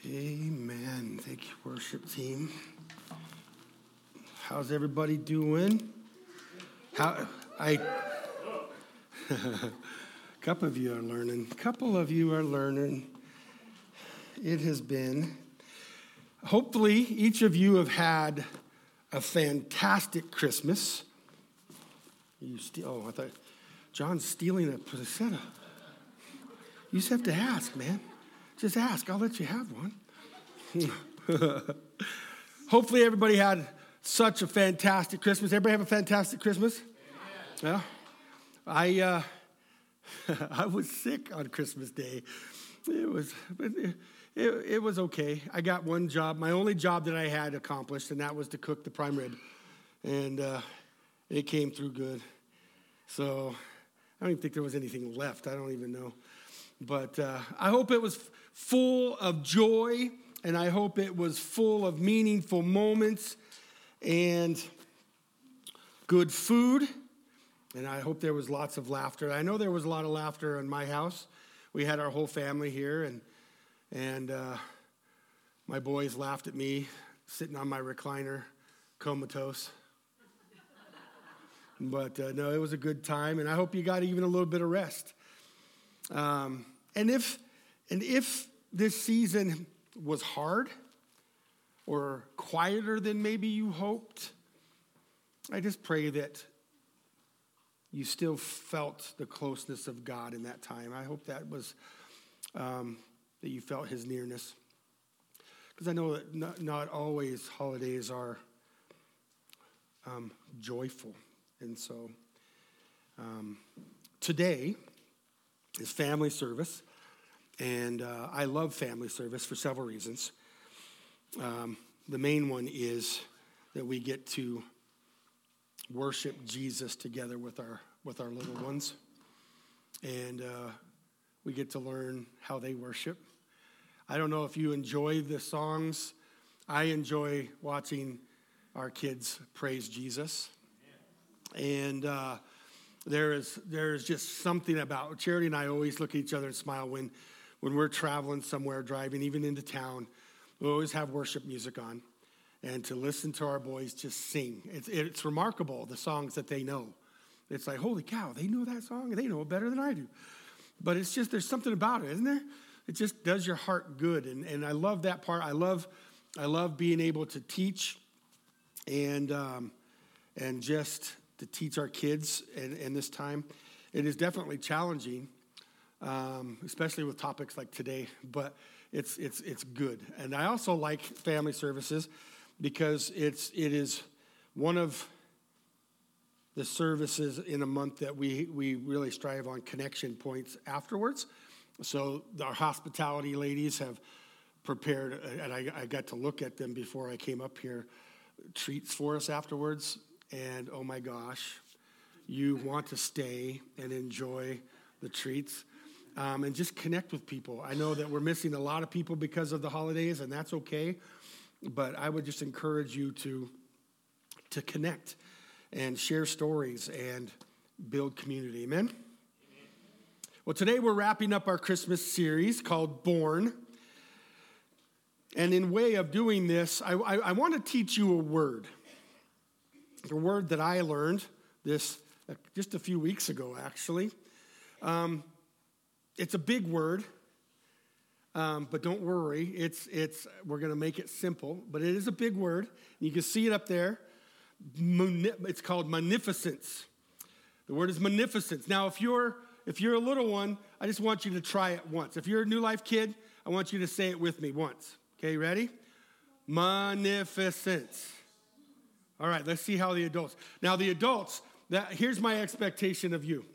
Amen. Thank you, worship team. How's everybody doing? A couple of you are learning. It has been. Hopefully, each of you have had a fantastic Christmas. I thought John's stealing a placenta. You just have to ask, man. Just ask. I'll let you have one. Hopefully everybody had such a fantastic Christmas. Everybody have a fantastic Christmas? Amen. Yeah. I was sick on Christmas Day. It was okay. I got one job, my only job that I had accomplished, and that was to cook the prime rib. And it came through good. So I don't even think there was anything left. I don't even know. But I hope it was full of joy, and I hope it was full of meaningful moments and good food, and I hope there was lots of laughter. I know there was a lot of laughter in my house. We had our whole family here, and my boys laughed at me sitting on my recliner, comatose. But no, it was a good time, and I hope you got even a little bit of rest. And if this season was hard or quieter than maybe you hoped, I just pray that you still felt the closeness of God in that time. I hope that was that you felt His nearness, because I know that not always holidays are joyful, and so today is family service, and I love family service for several reasons. The main one is that we get to worship Jesus together with our little ones, and we get to learn how they worship. I don't know if you enjoy the songs. I enjoy watching our kids praise Jesus, and there's just something about Charity and I always look at each other and smile when we're traveling somewhere, driving even into town. We always have worship music on, and to listen to our boys just sing. It's remarkable, the songs that they know. It's like, holy cow, they know that song, and they know it better than I do. But it's just, there's something about it, isn't there? It just does your heart good, and I love that part. I love being able to teach and just to teach our kids in this time. It is definitely challenging, especially with topics like today, but it's good. And I also like family services because it is one of the services in a month that we really strive on connection points afterwards. So our hospitality ladies have prepared, and I got to look at them before I came up here, treats for us afterwards. And oh my gosh, you want to stay and enjoy the treats and just connect with people. I know that we're missing a lot of people because of the holidays, and that's okay. But I would just encourage you to connect and share stories and build community. Amen? Well, today we're wrapping up our Christmas series called Born. And in way of doing this, I want to teach you a word that I learned this just a few weeks ago, actually. It's a big word, but don't worry. We're going to make it simple, but it is a big word. You can see it up there. It's called magnificence. The word is magnificence. Now, if you're a little one, I just want you to try it once. If you're a New Life kid, I want you to say it with me once. Okay, ready? Magnificence. All right, let's see how the adults. Now, the adults, here's my expectation of you.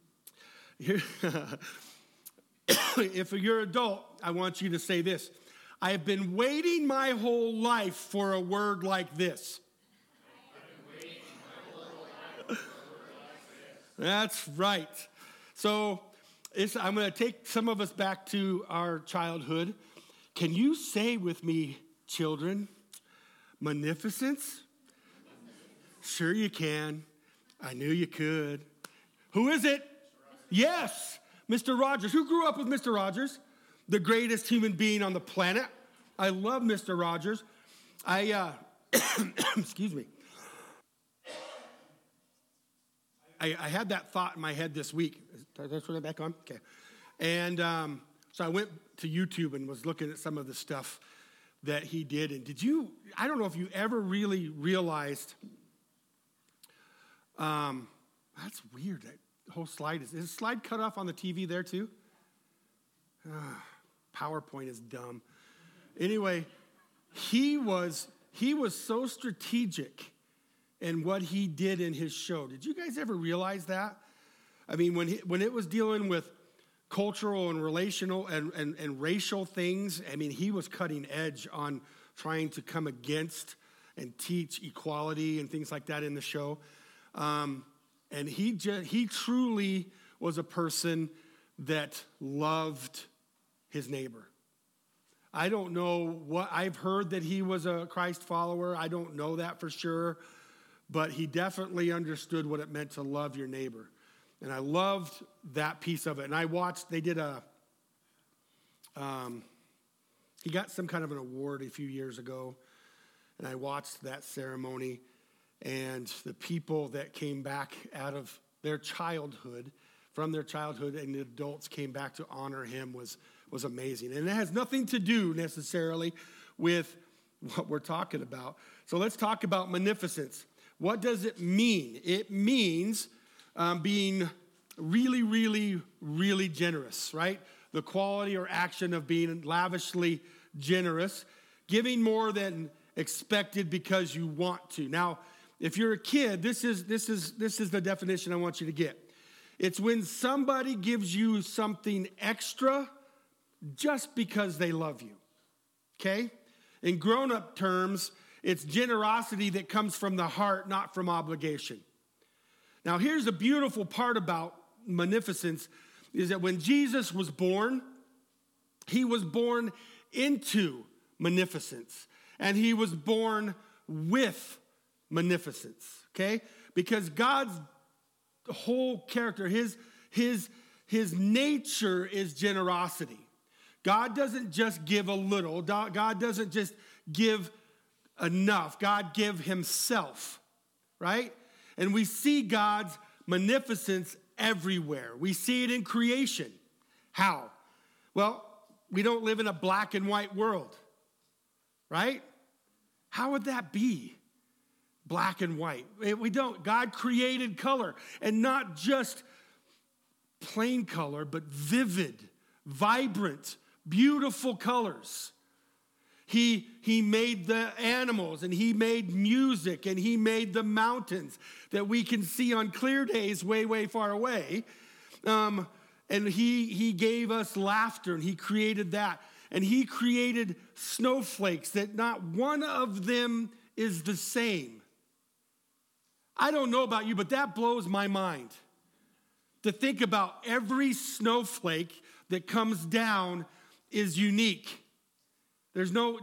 If you're an adult, I want you to say this. I have been waiting my whole life for a word like this. That's right. So I'm going to take some of us back to our childhood. Can you say with me, children, magnificence? Sure you can. I knew you could. Who is it? Yes, Mr. Rogers. Who grew up with Mr. Rogers? The greatest human being on the planet. I love Mr. Rogers. Excuse me. I had that thought in my head this week. Did I turn it back on? Okay. And so I went to YouTube and was looking at some of the stuff that he did. And I don't know if you ever really realized, that's weird. That whole slide is the slide cut off on the TV there too? PowerPoint is dumb. Anyway, he was so strategic in what he did in his show. Did you guys ever realize that? I mean, when it was dealing with cultural and relational and racial things, I mean, he was cutting edge on trying to come against and teach equality and things like that in the show. And he truly was a person that loved his neighbor. I don't know I've heard that he was a Christ follower. I don't know that for sure, but he definitely understood what it meant to love your neighbor. And I loved that piece of it. And I watched, they did he got some kind of an award a few years ago, and I watched that ceremony, and the people that came back out of their childhood, from their childhood, and the adults came back to honor him was amazing. And it has nothing to do necessarily with what we're talking about. So let's talk about munificence. What does it mean? It means being really, really, really generous, right? The quality or action of being lavishly generous, giving more than expected because you want to. Now, if you're a kid, this is the definition I want you to get. It's when somebody gives you something extra just because they love you, okay? In grown-up terms, it's generosity that comes from the heart, not from obligation. Now, here's the beautiful part about munificence is that when Jesus was born, he was born into munificence, and he was born with munificence, okay? Because God's whole character, his nature is generosity. God doesn't just give a little. God doesn't just give enough. God gives himself, right? And we see God's munificence everywhere. We see it in creation. How? Well, we don't live in a black and white world, right? How would that be? Black and white. We don't. God created color, and not just plain color, but vivid, vibrant, beautiful colors. He made the animals, and he made music, and he made the mountains that we can see on clear days way, way far away. And he gave us laughter, and he created that. And he created snowflakes that not one of them is the same. I don't know about you, but that blows my mind. To think about every snowflake that comes down is unique. There's no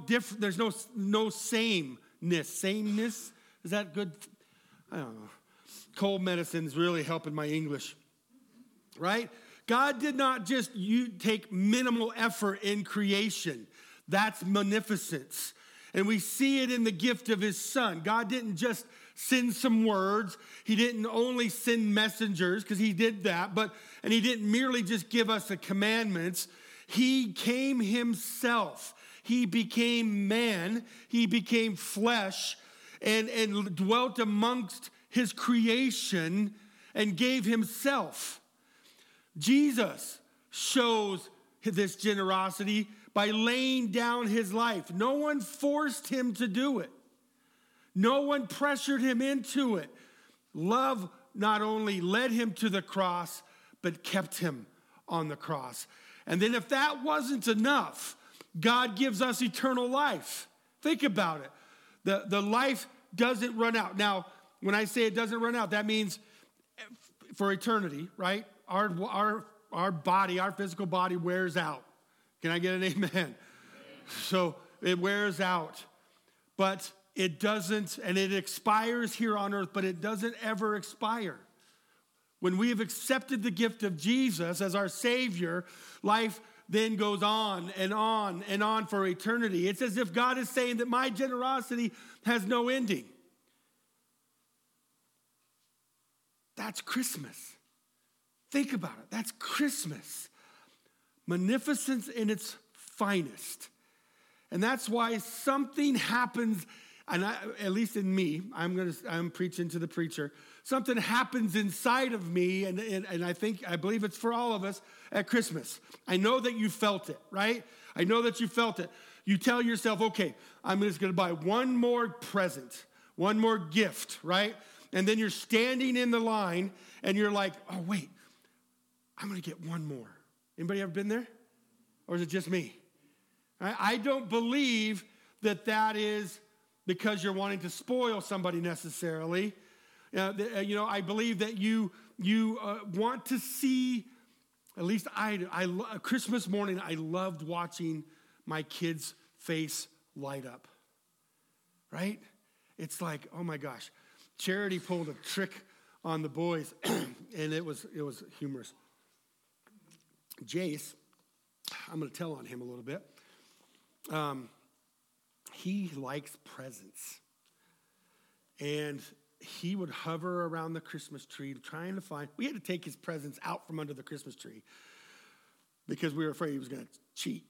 sameness. Sameness? Is that good? I don't know. Cold medicine is really helping my English. Right? God did not just take minimal effort in creation. That's munificence. And we see it in the gift of his son. God didn't just send some words. He didn't only send messengers, because he did that, and he didn't merely just give us the commandments. He came himself. He became man. He became flesh and dwelt amongst his creation and gave himself. Jesus shows this generosity by laying down his life. No one forced him to do it. No one pressured him into it. Love not only led him to the cross, but kept him on the cross. And then if that wasn't enough, God gives us eternal life. Think about it. The life doesn't run out. Now, when I say it doesn't run out, that means for eternity, right? Our body, our physical body wears out. Can I get an amen? So it wears out. But it doesn't, and it expires here on earth, but it doesn't ever expire. When we have accepted the gift of Jesus as our Savior, life then goes on and on and on for eternity. It's as if God is saying that my generosity has no ending. That's Christmas. Think about it. That's Christmas. Magnificence in its finest. And that's why something happens, and at least in me, I'm preaching to the preacher. Something happens inside of me, and I believe it's for all of us at Christmas. I know that you felt it, right? I know that you felt it. You tell yourself, okay, I'm just going to buy one more present, one more gift, right? And then you're standing in the line, and you're like, oh, wait, I'm going to get one more. Anybody ever been there? Or is it just me? I don't believe that is because you're wanting to spoil somebody necessarily. I believe that you want to see, at least Christmas morning, I loved watching my kids' face light up, right? It's like, oh my gosh. Charity pulled a trick on the boys, and it was humorous. Jace, I'm going to tell on him a little bit. He likes presents. And he would hover around the Christmas tree trying to find, we had to take his presents out from under the Christmas tree because we were afraid he was going to cheat.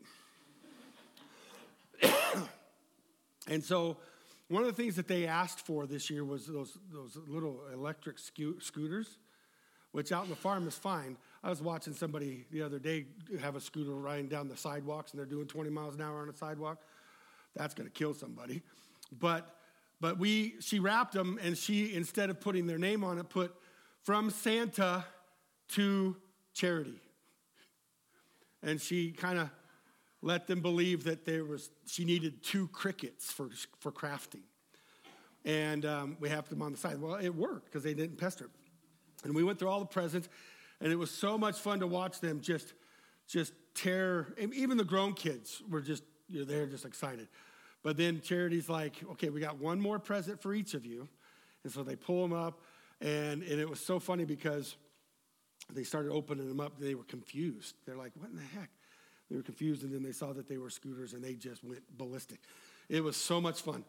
And so one of the things that they asked for this year was those little electric scooters, which out in the farm is fine. I was watching somebody the other day have a scooter riding down the sidewalks, and they're doing 20 miles an hour on a sidewalk. That's going to kill somebody. But she wrapped them, and she, instead of putting their name on it, put from Santa to charity. And she kind of let them believe that she needed 2 crickets for crafting. And we have them on the side. Well, it worked because they didn't pester. And we went through all the presents, and it was so much fun to watch them just tear. Even the grown kids were they're just excited. But then Charity's like, okay, we got one more present for each of you. And so they pull them up, and it was so funny because they started opening them up. They were confused. They're like, what in the heck? They were confused, and then they saw that they were scooters, and they just went ballistic. It was so much fun.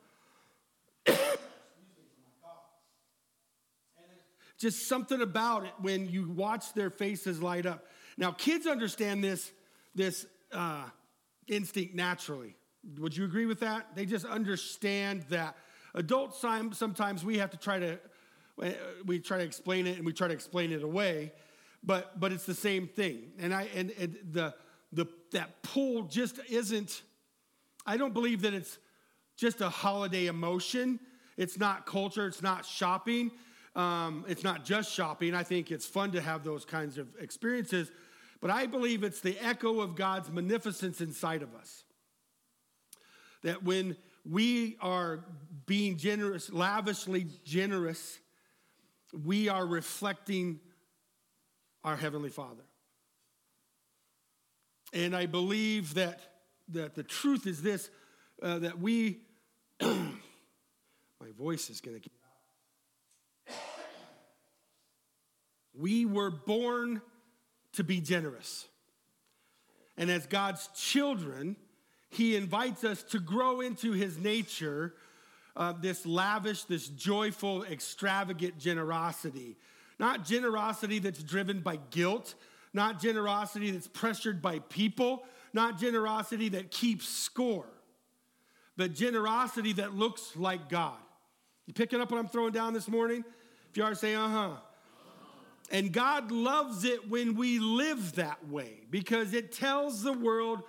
Just something about it when you watch their faces light up. Now, kids understand this instinct naturally. Would you agree with that? They just understand that. Adults, sometimes we have to try to explain it, and we try to explain it away, but it's the same thing. And that pull just isn't. I don't believe that it's just a holiday emotion. It's not culture. It's not shopping. It's not just shopping. I think it's fun to have those kinds of experiences, but I believe it's the echo of God's magnificence inside of us. That when we are being generous, lavishly generous, we are reflecting our Heavenly Father. And I believe that the truth is this, that we, my voice is going to keep out. We were born to be generous. And as God's children, He invites us to grow into His nature, this lavish, this joyful, extravagant generosity. Not generosity that's driven by guilt, not generosity that's pressured by people, not generosity that keeps score, but generosity that looks like God. You picking up what I'm throwing down this morning? If you are, say, uh-huh. And God loves it when we live that way because it tells the world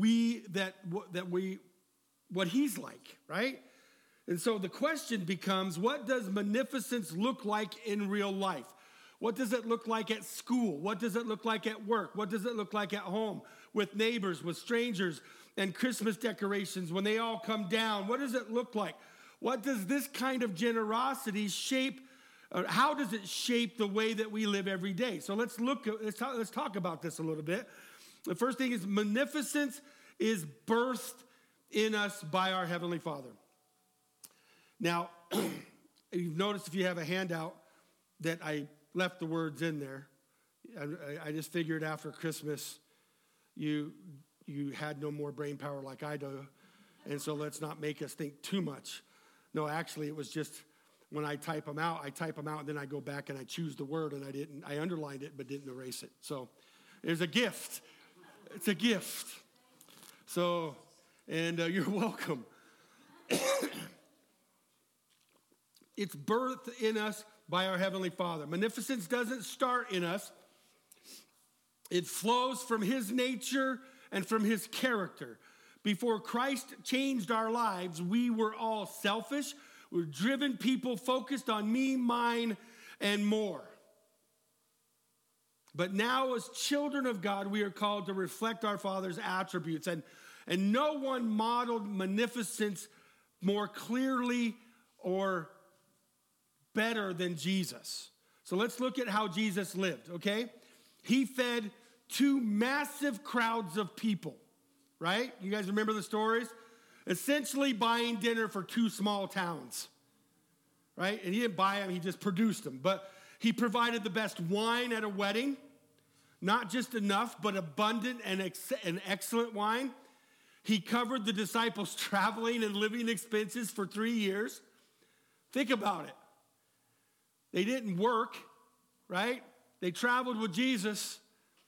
what He's like, right? And so the question becomes, what does magnificence look like in real life? What does it look like at school? What does it look like at work? What does it look like at home with neighbors, with strangers, and Christmas decorations when they all come down? What does it look like? What does this kind of generosity shape? How does it shape the way that we live every day? So let's talk about this a little bit. The first thing is magnificence is birthed in us by our Heavenly Father. Now, you've noticed if you have a handout that I left the words in there. I just figured after Christmas, you had no more brain power like I do, and so let's not make us think too much. No, actually, it was just when I type them out, and then I go back and I choose the word, and I underlined it but didn't erase it. So there's a gift. It's a gift. So, and you're welcome. It's birthed in us by our Heavenly Father. Magnificence doesn't start in us. It flows from His nature and from His character. Before Christ changed our lives, we were all selfish. We were driven people focused on me, mine, and more. But now as children of God, we are called to reflect our Father's attributes. And no one modeled magnificence more clearly or better than Jesus. So let's look at how Jesus lived, okay? He fed 2 massive crowds of people, right? You guys remember the stories? Essentially buying dinner for 2 small towns, right? And he didn't buy them, he just produced them. But he provided the best wine at a wedding, not just enough, but abundant and excellent wine. He covered the disciples' traveling and living expenses for 3 years. Think about it. They didn't work, right? They traveled with Jesus.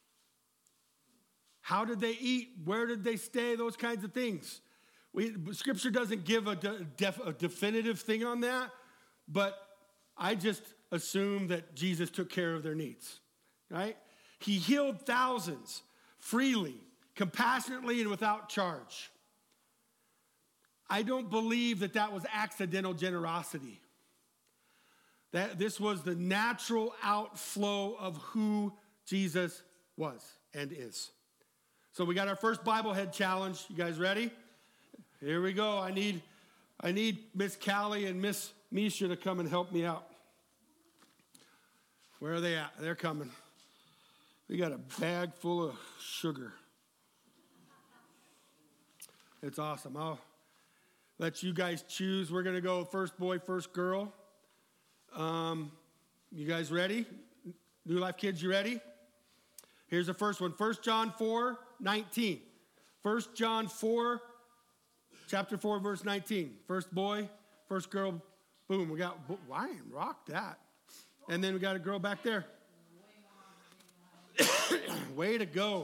How did they eat? Where did they stay? Those kinds of things. Scripture doesn't give a definitive thing on that, but I just assume that Jesus took care of their needs, right? He healed thousands freely, compassionately, and without charge. I don't believe that was accidental generosity. That this was the natural outflow of who Jesus was and is. So we got our first Bible Head challenge. You guys ready? Here we go. I need Miss Callie and Miss Misha to come and help me out. Where are they at? They're coming. We got a bag full of sugar. It's awesome. I'll let you guys choose. We're going to go first boy, first girl. You guys ready? New Life kids, you ready? Here's the first one. 1 John 4:19. 1 John 4, chapter 4, verse 19. First boy, first girl. Boom. We got Ryan, rock that. And then we got a girl back there. Way to go.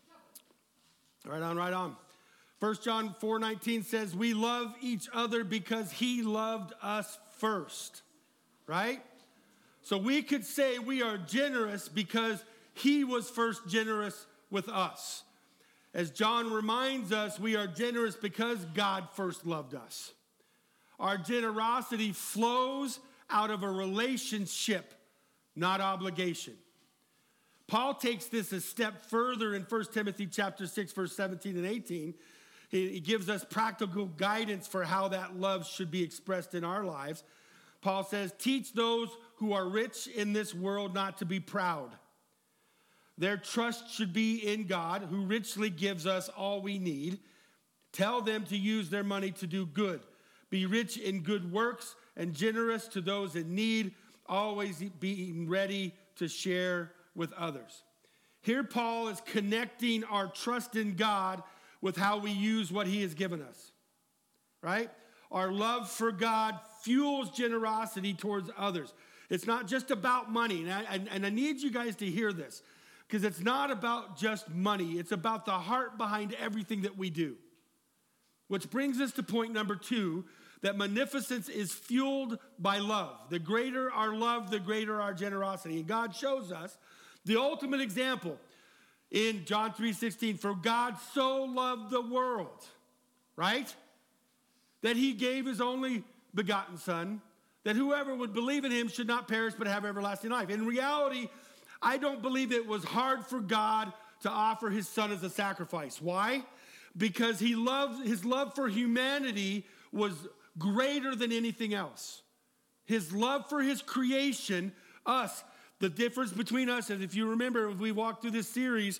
Right on, right on. 1 John 4:19 says, we love each other because He loved us first. Right? So we could say we are generous because He was first generous with us. As John reminds us, we are generous because God first loved us. Our generosity flows out of a relationship, not obligation. Paul takes this a step further in 1 Timothy chapter 6, verse 17 and 18. He gives us practical guidance for how that love should be expressed in our lives. Paul says, teach those who are rich in this world not to be proud. Their trust should be in God, who richly gives us all we need. Tell them to use their money to do good. Be rich in good works and generous to those in need, always being ready to share with others. Here Paul is connecting our trust in God with how we use what He has given us, right? Our love for God fuels generosity towards others. It's not just about money. And I need you guys to hear this, because it's not about just money. It's about the heart behind everything that we do. Which brings us to point number 2, that magnificence is fueled by love. The greater our love, the greater our generosity. And God shows us the ultimate example in John 3:16. For God so loved the world, right? That He gave His only begotten Son, that whoever would believe in Him should not perish but have everlasting life. In reality, I don't believe it was hard for God to offer His Son as a sacrifice. Why? Because His love for humanity was greater than anything else. His love for His creation, us, the difference between us, and if you remember, as we walked through this series,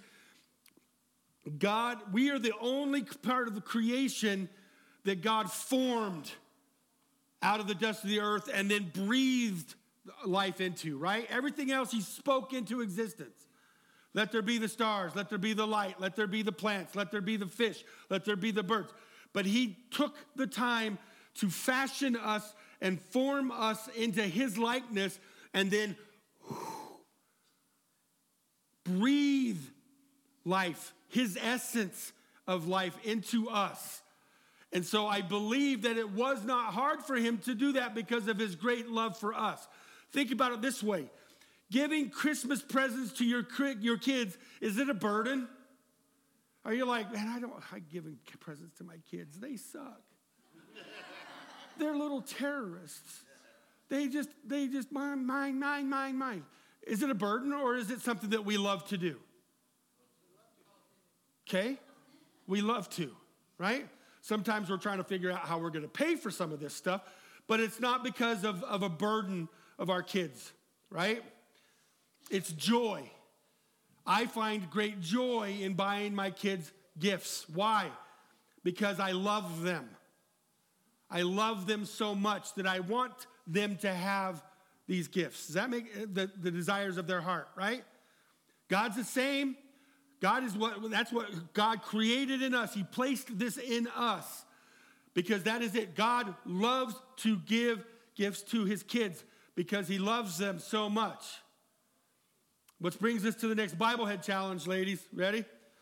we are the only part of the creation that God formed out of the dust of the earth and then breathed life into, right? Everything else He spoke into existence. Let there be the stars. Let there be the light. Let there be the plants. Let there be the fish. Let there be the birds. But he took the time to fashion us and form us into his likeness and then breathe life, his essence of life into us. And so I believe that it was not hard for him to do that because of his great love for us. Think about it this way. Giving Christmas presents to your kids, is it a burden? Are you like, man, I don't like giving presents to my kids. They suck. They're little terrorists. They just mine. Is it a burden or is it something that we love to do? Okay? We love to, right? Sometimes we're trying to figure out how we're going to pay for some of this stuff, but it's not because of a burden of our kids, right? It's joy. I find great joy in buying my kids gifts. Why? Because I love them. I love them so much that I want them to have these gifts. Does that make the desires of their heart, right? God's the same. That's what God created in us. He placed this in us because that is it. God loves to give gifts to his kids because he loves them so much. Which brings us to the next Biblehead challenge, ladies. Ready?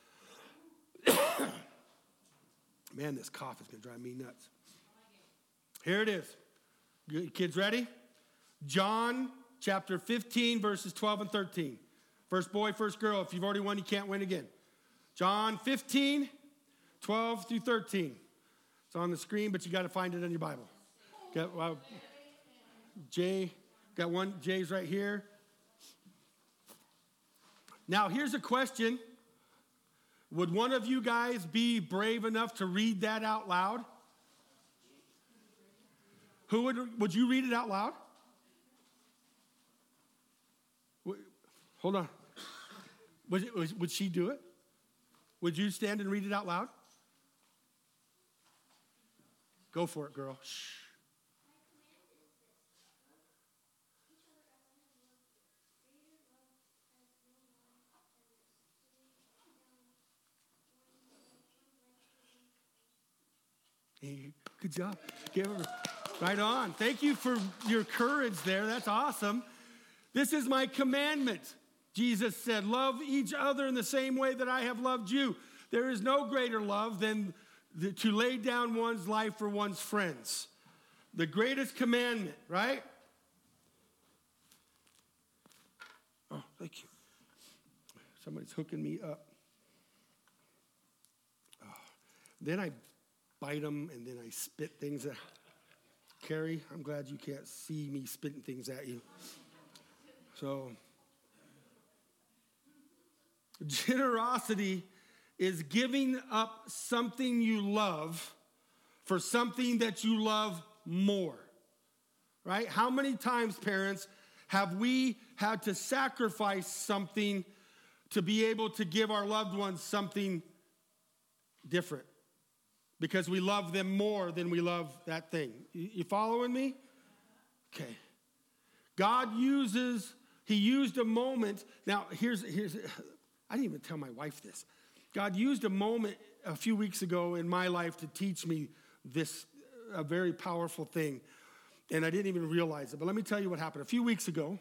Man, this cough is going to drive me nuts. Here it is. Kids ready? John chapter 15, verses 12 and 13. First boy, first girl. If you've already won, you can't win again. John 15, 12 through 13. It's on the screen, but you got to find it in your Bible. Got one. Jay's right here. Now, here's a question. Would one of you guys be brave enough to read that out loud? Who would you read it out loud? Hold on. Would she do it? Would you stand and read it out loud? Go for it, girl. Shh. Hey, good job. Give her right on. Thank you for your courage there. That's awesome. This is my commandment. Jesus said, love each other in the same way that I have loved you. There is no greater love than to lay down one's life for one's friends. The greatest commandment, right? Oh, thank you. Somebody's hooking me up. Oh. Then I bite them and then I spit things at Carrie. I'm glad you can't see me spitting things at you. So, generosity is giving up something you love for something that you love more, right? How many times, parents, have we had to sacrifice something to be able to give our loved ones something different? Because we love them more than we love that thing. You following me? Okay. God he used a moment. Now, here's I didn't even tell my wife this. God used a moment a few weeks ago in my life to teach me this, a very powerful thing. And I didn't even realize it. But let me tell you what happened. A few weeks ago,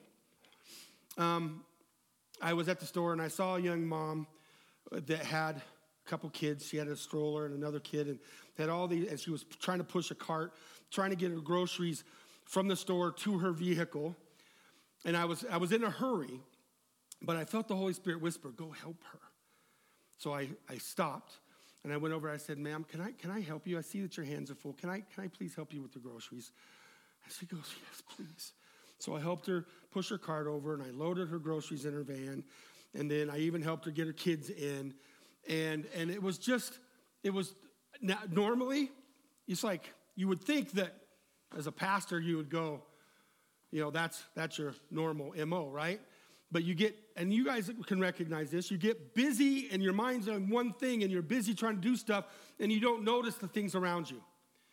I was at the store and I saw a young mom that had a couple kids. She had a stroller and another kid and had all these, and she was trying to push a cart, trying to get her groceries from the store to her vehicle. And I was in a hurry, but I felt the Holy Spirit whisper, go help her. So I stopped and I went over, I said, ma'am, can I help you? I see that your hands are full. Can I please help you with the groceries? And she goes, yes, please. So I helped her push her cart over and I loaded her groceries in her van. And then I even helped her get her kids in. And it was normally, it's like you would think that as a pastor you would go, that's your normal MO, right? But you get, and you guys can recognize this, you get busy and your mind's on one thing and you're busy trying to do stuff and you don't notice the things around you.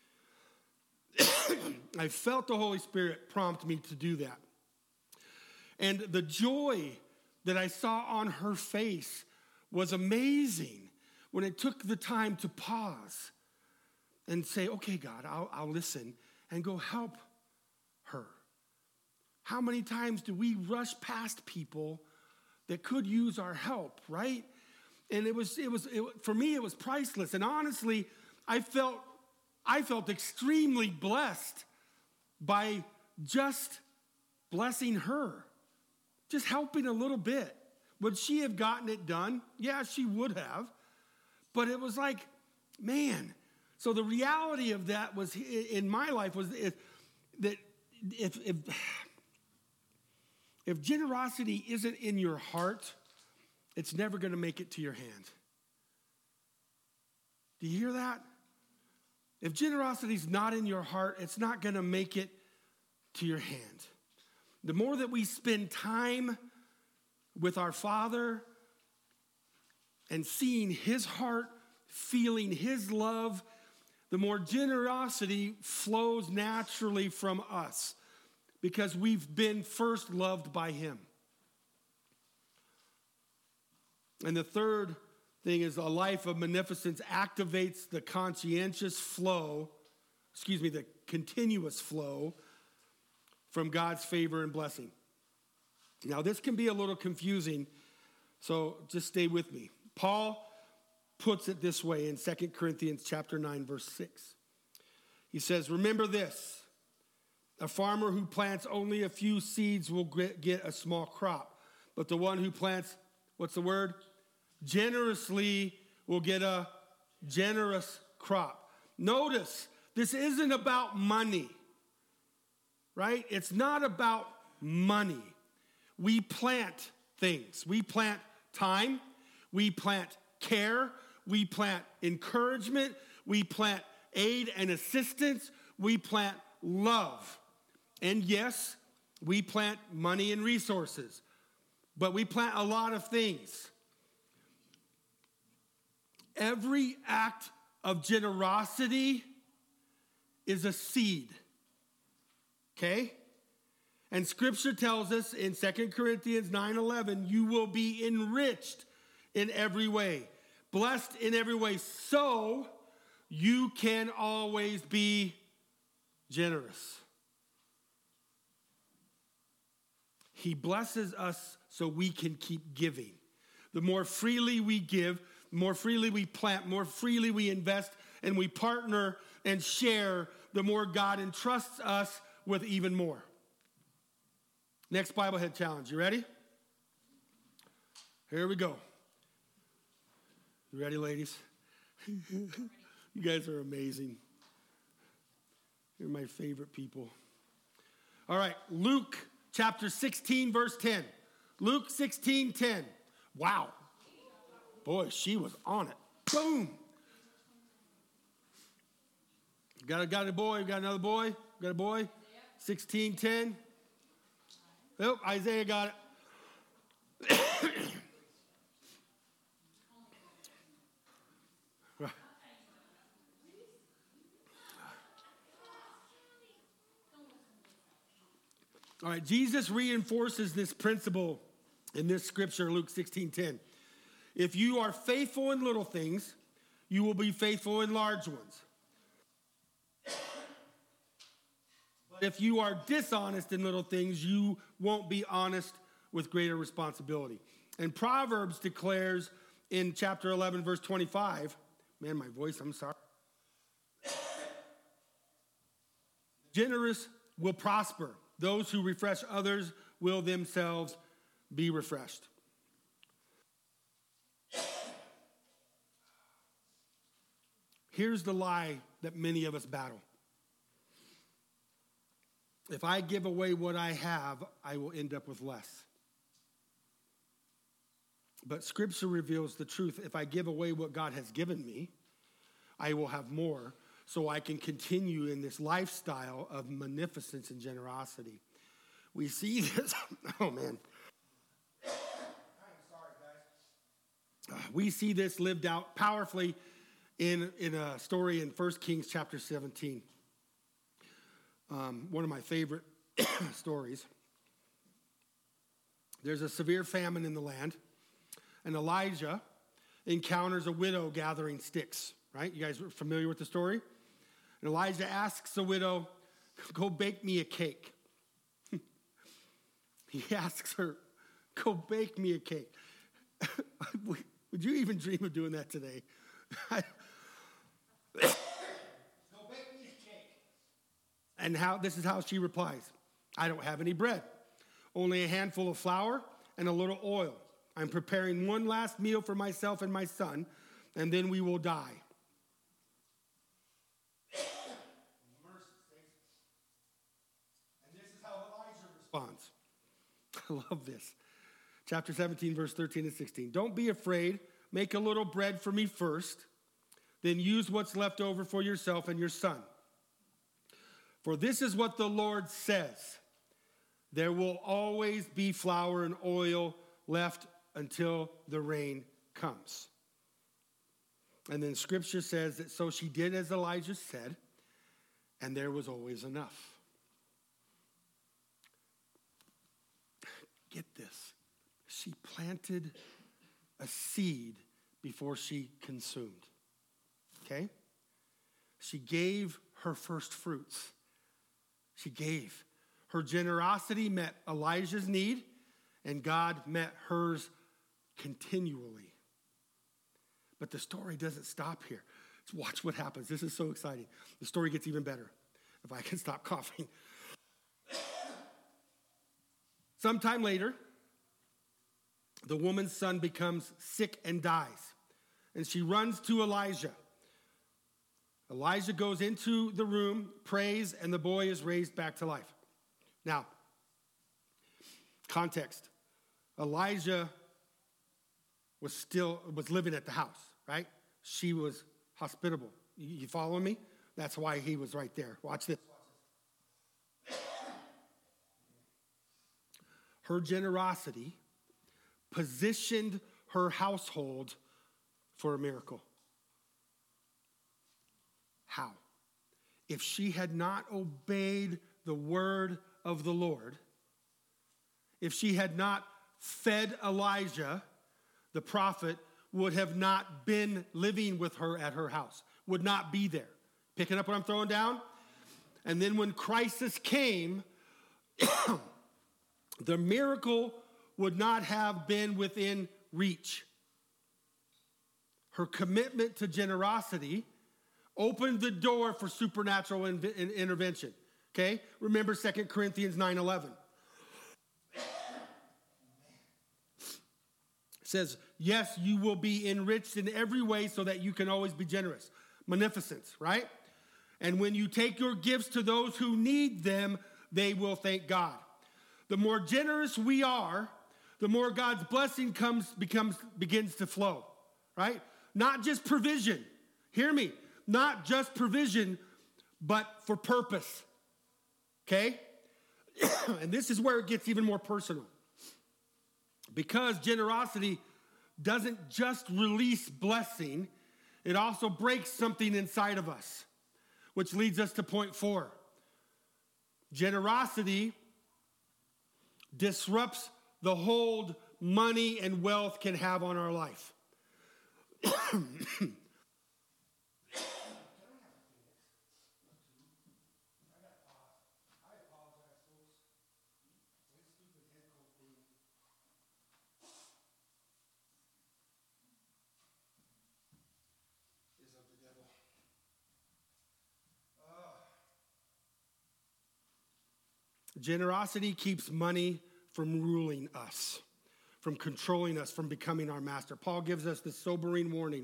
I felt the Holy Spirit prompt me to do that. And the joy that I saw on her face was amazing when it took the time to pause and say, okay, God, I'll listen and go help her. How many times do we rush past people that could use our help, right? And for me, it was priceless. And honestly, I felt extremely blessed by just blessing her, just helping a little bit. Would she have gotten it done? Yeah, she would have. But it was like, man. So the reality of that was, in my life, was that if generosity isn't in your heart, it's never going to make it to your hand. Do you hear that? If generosity is not in your heart, it's not going to make it to your hand. The more that we spend time with our Father and seeing His heart, feeling His love, the more generosity flows naturally from us because we've been first loved by Him. And the third thing is a life of beneficence activates the the continuous flow from God's favor and blessing. Now, this can be a little confusing, so just stay with me. Paul puts it this way in 2 Corinthians chapter 9, verse 6. He says, remember this, a farmer who plants only a few seeds will get a small crop, but the one who plants, what's the word? Generously will get a generous crop. Notice, this isn't about money, right? It's not about money. We plant things. We plant time. We plant care. We plant encouragement. We plant aid and assistance. We plant love. And yes, we plant money and resources. But we plant a lot of things. Every act of generosity is a seed. Okay? And Scripture tells us in 2 Corinthians 9:11, you will be enriched in every way, blessed in every way, so you can always be generous. He blesses us so we can keep giving. The more freely we give, the more freely we plant, more freely we invest, and we partner and share, the more God entrusts us with even more. Next Bible Head Challenge. You ready? Here we go. You ready, ladies? You guys are amazing. You're my favorite people. All right, Luke chapter 16, verse 10. Luke 16:10. Wow. Boy, she was on it. Boom. Got a boy. Got another boy. Got a boy. 16:10. Oh, Isaiah got it. All right, Jesus reinforces this principle in this scripture, Luke 16:10. If you are faithful in little things, you will be faithful in large ones. But if you are dishonest in little things, you won't be honest with greater responsibility. And Proverbs declares in chapter 11, verse 25, man, my voice, I'm sorry. Generous will prosper. Those who refresh others will themselves be refreshed. Here's the lie that many of us battle. If I give away what I have, I will end up with less. But Scripture reveals the truth. If I give away what God has given me, I will have more, so I can continue in this lifestyle of magnificence and generosity. We see this. Oh, man. I'm sorry, guys. We see this lived out powerfully in a story in 1 Kings chapter 17. One of my favorite stories. There's a severe famine in the land, and Elijah encounters a widow gathering sticks, right? You guys are familiar with the story? And Elijah asks the widow, go bake me a cake. He asks her, go bake me a cake. Would you even dream of doing that today? Go bake me a cake. And this is how she replies. I don't have any bread, only a handful of flour and a little oil. I'm preparing one last meal for myself and my son, and then we will die. And this is how Elijah responds. I love this. Chapter 17, verse 13 and 16. Don't be afraid. Make a little bread for me first. Then use what's left over for yourself and your son. For this is what the Lord says. There will always be flour and oil left until the rain comes. And then scripture says that so she did as Elijah said, and there was always enough. Get this. She planted a seed before she consumed. Okay? She gave her first fruits. She gave. Her generosity met Elijah's need, and God met hers continually. But the story doesn't stop here. Let's watch what happens. This is so exciting. The story gets even better, if I can stop coughing. Sometime later, the woman's son becomes sick and dies, and she runs to Elijah. Elijah goes into the room, prays, and the boy is raised back to life. Now, context. Elijah was living at the house, right? She was hospitable. You follow me? That's why he was right there. Watch this. Her generosity positioned her household for a miracle. How? If she had not obeyed the word of the Lord, if she had not fed Elijah, the prophet would have not been living with her at her house, would not be there. Picking up what I'm throwing down? And then when crisis came, the miracle would not have been within reach. Her commitment to generosity opened the door for supernatural intervention. Okay? Remember 2 Corinthians 9:11. It says, yes, you will be enriched in every way so that you can always be generous. Magnificence, right? And when you take your gifts to those who need them, they will thank God. The more generous we are, the more God's blessing begins to flow, right? Not just provision. Hear me. Not just provision, but for purpose. Okay? And this is where it gets even more personal. Because generosity doesn't just release blessing, it also breaks something inside of us, which leads us to point 4. Generosity disrupts the hold money and wealth can have on our life. Generosity keeps money from ruling us, from controlling us, from becoming our master. Paul gives us this sobering warning.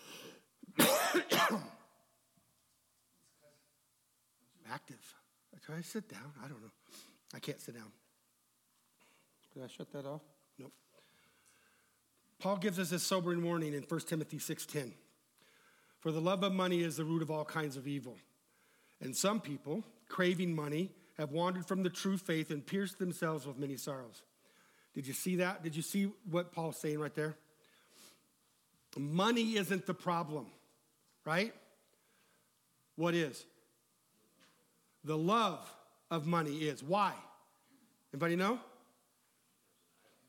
Active. Can I sit down? I don't know. I can't sit down. Did I shut that off? Nope. Paul gives us this sobering warning in 1 Timothy 6:10. For the love of money is the root of all kinds of evil. And some people, craving money, have wandered from the true faith and pierced themselves with many sorrows. Did you see that? Did you see what Paul's saying right there? Money isn't the problem, right? What is? The love of money is. Why? Anybody know?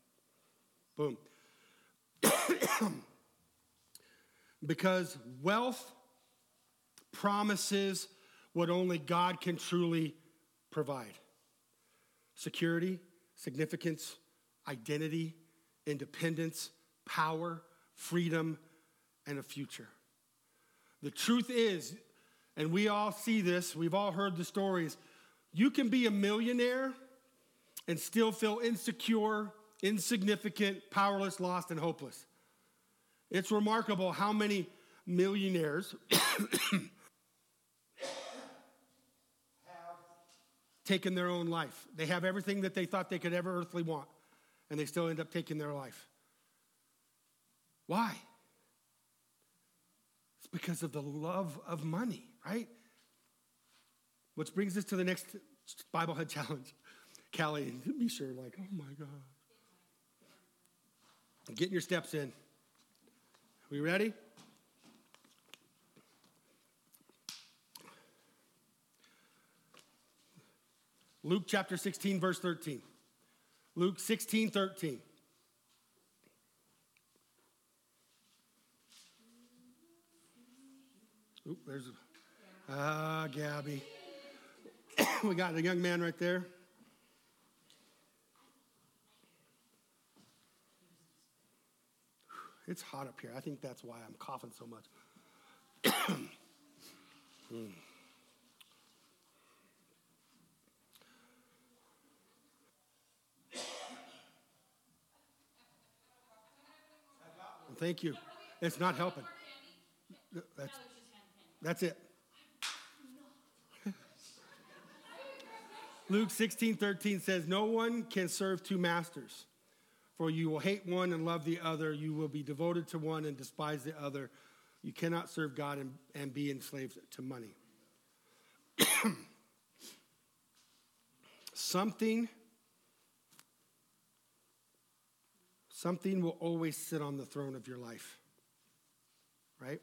Boom. Because wealth promises what only God can truly provide: security, significance, identity, independence, power, freedom, and a future. The truth is, and we all see this, we've all heard the stories, you can be a millionaire and still feel insecure, insignificant, powerless, lost, and hopeless. It's remarkable how many millionaires have taken their own life. They have everything that they thought they could ever earthly want, and they still end up taking their life. Why? It's because of the love of money, right? Which brings us to the next Bible Hut challenge. Callie, be sure, like, oh my God. Getting your steps in. We ready? Luke chapter 16, verse 13. Luke 16, 13. Oop, there's Gabby. We got a young man right there. It's hot up here. I think that's why I'm coughing so much. Thank you. It's not helping. That's it. Luke 16:13 says, "No one can serve two masters, for you will hate one and love the other. You will be devoted to one and despise the other. You cannot serve God and be enslaved to money." Something will always sit on the throne of your life, right?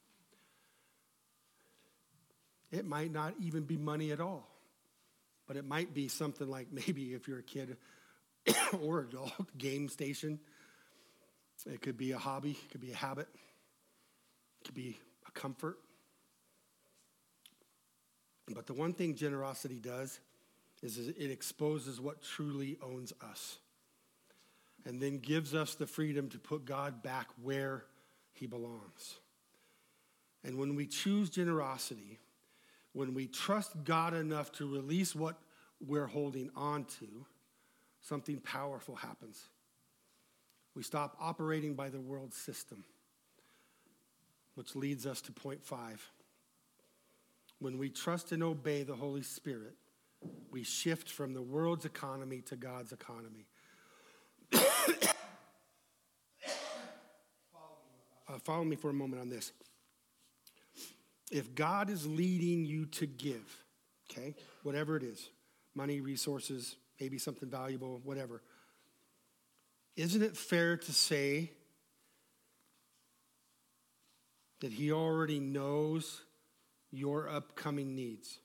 It might not even be money at all, but it might be something like, maybe if you're a kid or adult, game station. It could be a hobby, it could be a habit, it could be a comfort. But the one thing generosity does is it exposes what truly owns us, and then gives us the freedom to put God back where he belongs. And when we choose generosity, when we trust God enough to release what we're holding on to, something powerful happens. We stop operating by the world system, which leads us to point 5. When we trust and obey the Holy Spirit, we shift from the world's economy to God's economy. Follow me for a moment on this. If God is leading you to give, okay, whatever it is, money, resources, maybe something valuable, whatever, isn't it fair to say that he already knows your upcoming needs?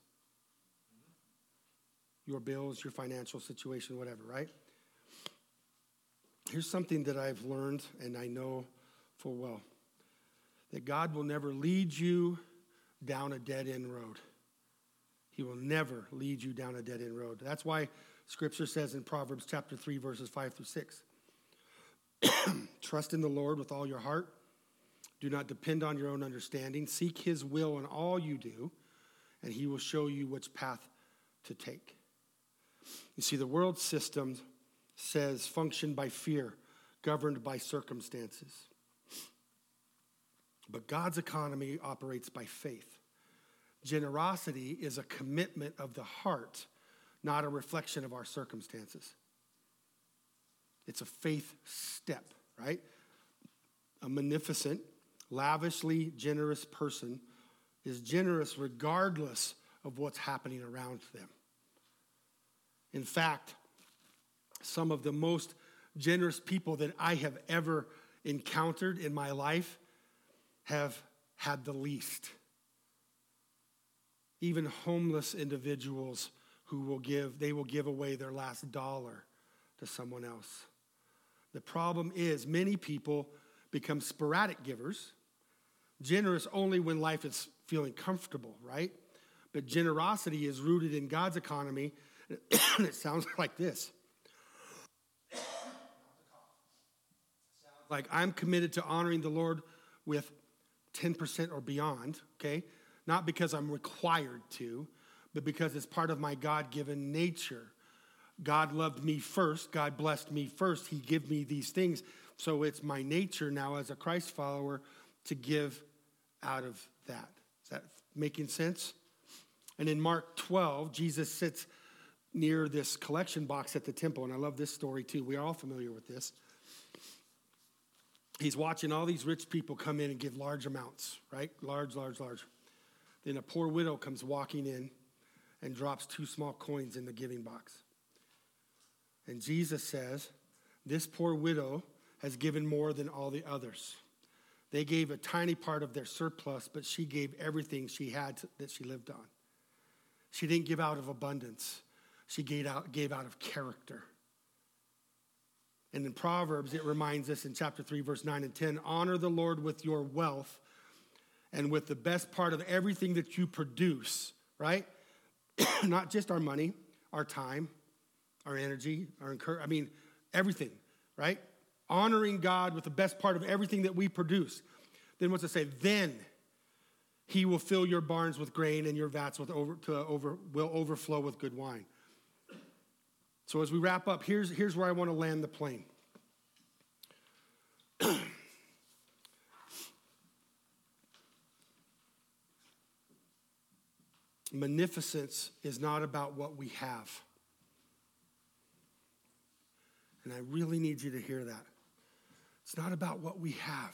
Your bills, your financial situation, whatever, right? Here's something that I've learned, and I know full well, that God will never lead you down a dead-end road. He will never lead you down a dead-end road. That's why Scripture says in Proverbs chapter 3, verses 5 through 6, trust in the Lord with all your heart. Do not depend on your own understanding. Seek his will in all you do, and he will show you which path to take. You see, the world system says function by fear, governed by circumstances. But God's economy operates by faith. Generosity is a commitment of the heart, not a reflection of our circumstances. It's a faith step, right? A munificent, lavishly generous person is generous regardless of what's happening around them. In fact, some of the most generous people that I have ever encountered in my life have had the least. Even homeless individuals who will give away their last dollar to someone else. The problem is many people become sporadic givers, generous only when life is feeling comfortable, right? But generosity is rooted in God's economy, and it sounds like this. Like, I'm committed to honoring the Lord with 10% or beyond, okay? Not because I'm required to, but because it's part of my God-given nature. God loved me first. God blessed me first. He gave me these things. So it's my nature now as a Christ follower to give out of that. Is that making sense? And in Mark 12, Jesus sits near this collection box at the temple. And I love this story too. We are all familiar with this. He's watching all these rich people come in and give large amounts, right? Large. Then a poor widow comes walking in and drops 2 small coins in the giving box. And Jesus says, this poor widow has given more than all the others. They gave a tiny part of their surplus, but she gave everything she had that she lived on. She didn't give out of abundance. She gave out of character. And in Proverbs, it reminds us in chapter 3, verse 9 and 10, honor the Lord with your wealth and with the best part of everything that you produce, right? Not just our money, our time, our energy, everything, right? Honoring God with the best part of everything that we produce. Then what's it say? Then he will fill your barns with grain and your vats will overflow with good wine. So as we wrap up, here's where I want to land the plane. Magnificence is not about what we have. And I really need you to hear that. It's not about what we have.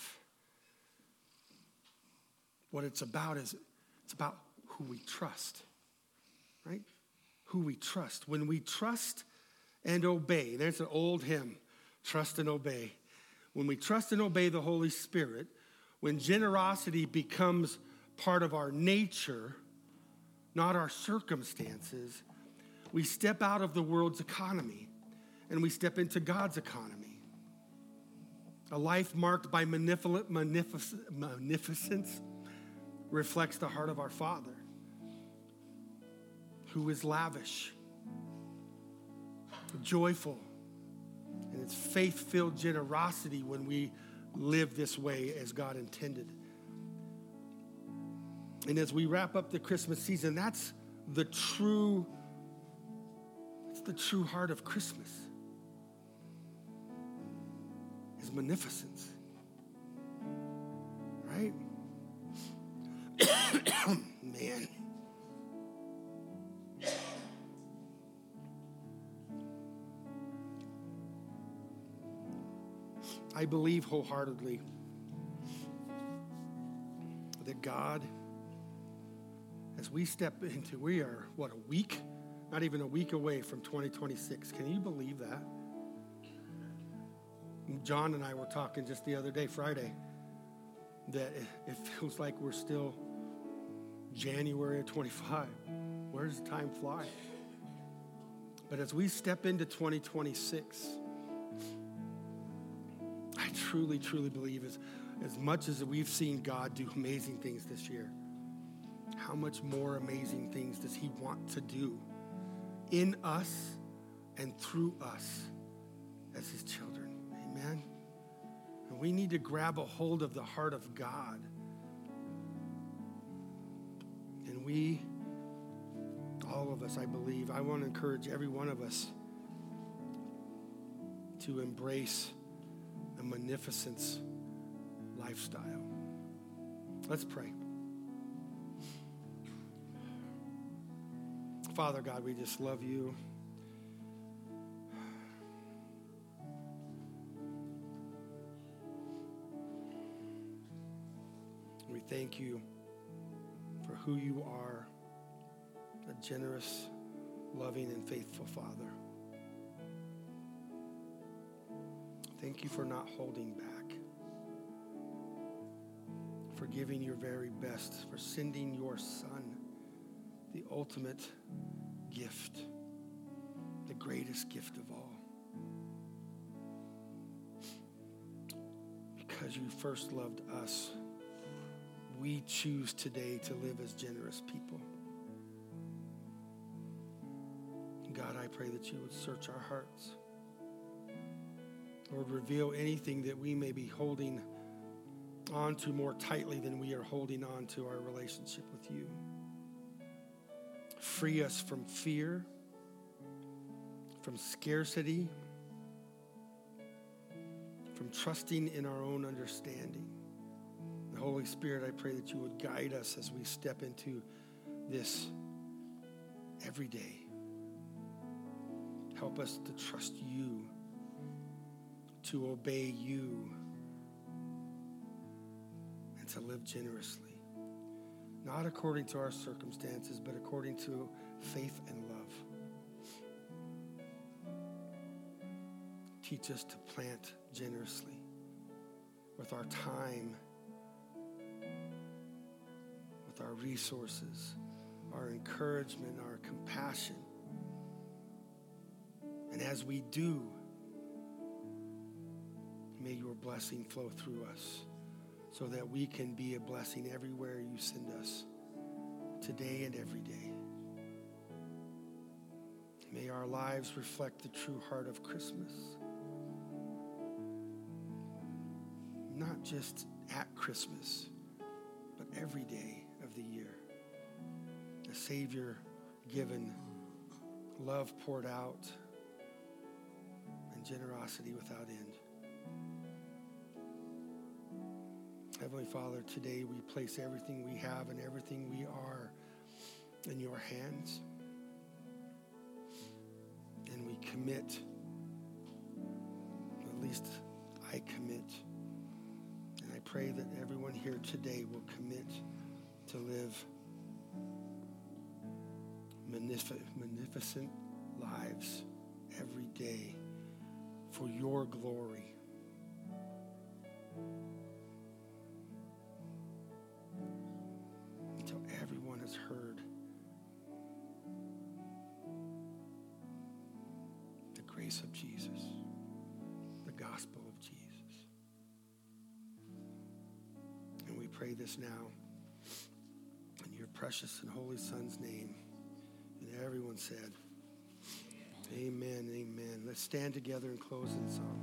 What it's about is it's about who we trust, right? Who we trust. When we trust and obey, there's an old hymn, trust and obey. When we trust and obey the Holy Spirit, when generosity becomes part of our nature, not our circumstances, we step out of the world's economy and we step into God's economy. A life marked by magnificence reflects the heart of our Father, who is lavish, joyful, and it's faith-filled generosity when we live this way as God intended. And as we wrap up the Christmas season, that's the true heart of Christmas. Is magnificence. Right? Man. I believe wholeheartedly that God, as we step into, we are, a week? Not even a week away from 2026. Can you believe that? John and I were talking just the other day, Friday, that it feels like we're still January of 25. Where does time fly? But as we step into 2026, I truly, truly believe as much as we've seen God do amazing things this year, how much more amazing things does he want to do in us and through us as his children? Amen. And we need to grab a hold of the heart of God. And we, all of us, I believe, I want to encourage every one of us to embrace a magnificence lifestyle. Let's pray. Father God, we just love you. We thank you for who you are, a generous, loving, and faithful Father. Thank you for not holding back, for giving your very best, for sending your Son, the ultimate gift, the greatest gift of all. because you first loved us, we choose today to live as generous people. God, I pray that you would search our hearts. Lord, reveal anything that we may be holding on to more tightly than we are holding on to our relationship with you. Free us from fear, from scarcity, from trusting in our own understanding. The Holy Spirit, I pray that you would guide us as we step into this every day. Help us to trust you, to obey you, and to live generously. Not according to our circumstances, but according to faith and love. Teach us to plant generously with our time, with our resources, our encouragement, our compassion. And as we do, may your blessing flow through us so that we can be a blessing everywhere you send us, today and every day. May our lives reflect the true heart of Christmas. Not just at Christmas, but every day of the year. A Savior given, love poured out, and generosity without end. Heavenly Father, today we place everything we have and everything we are in your hands. And we commit, at least I commit, and I pray that everyone here today will commit to live magnificent lives every day for your glory. Until everyone has heard the grace of Jesus, the gospel of Jesus. And we pray this now in your precious and holy Son's name. And everyone said, amen, amen. Let's stand together and close in song.